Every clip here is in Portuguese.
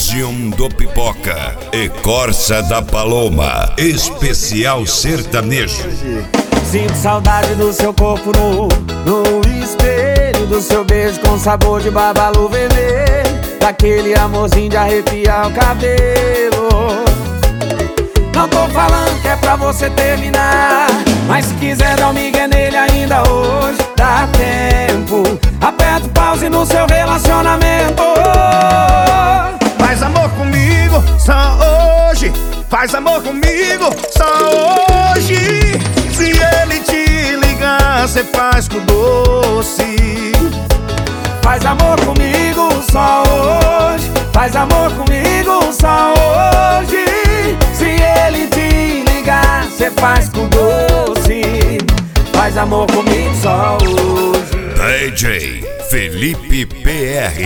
Elysium do Pipoca e Corsa da Paloma, especial sertanejo. Sinto saudade do seu corpo no espelho, do seu beijo com sabor de babalu vermelho, daquele amorzinho de arrepiar o cabelo. Não tô falando que é pra você terminar, mas se quiser dar um migué nele ainda hoje, dá tempo. Aperta o pause no seu relacionamento. Faz amor comigo só hoje, faz amor comigo só hoje. Se ele te ligar, cê faz com doce. Faz amor comigo só hoje, faz amor comigo só hoje. Se ele te ligar, cê faz com doce. Faz amor comigo só hoje. DJ Felipe PR.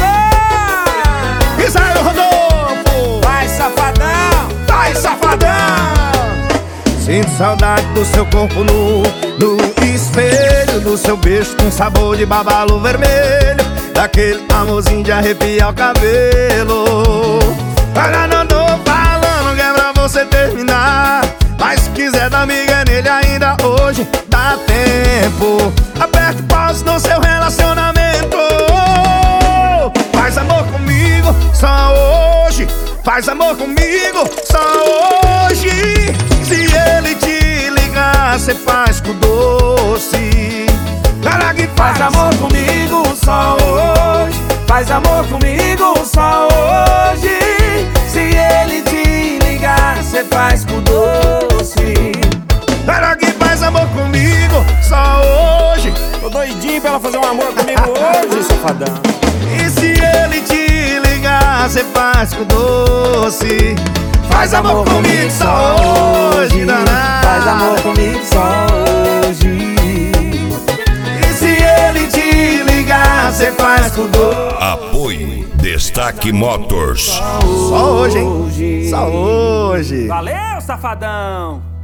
Israel Rodolfo, Vai safadão, vai safadão. Sinto saudade do seu corpo no espelho, do seu beijo com sabor de babalu vermelho, daquele amorzinho de arrepiar o cabelo. Agora não tô falando que é pra você terminar, mas se quiser dar miga nele ainda hoje, dá tempo. Aperte pause no seu relacionamento. Faz amor comigo só hoje, faz amor comigo só hoje. Se ele te ligar, cê faz com doce. Cara que faz amor comigo só hoje, faz amor comigo só hoje. Se ele te ligar, cê faz com doce. Cara que faz amor comigo só hoje. Tô doidinho pra ela fazer um amor comigo hoje, safadão. E se ele te ligar, cê faz com doce. Faz amor comigo só hoje, danado. Faz amor comigo só hoje. E se ele te ligar, cê faz com doce. Apoio Destaque Motors. Só hoje, hein? Só hoje. Valeu, safadão!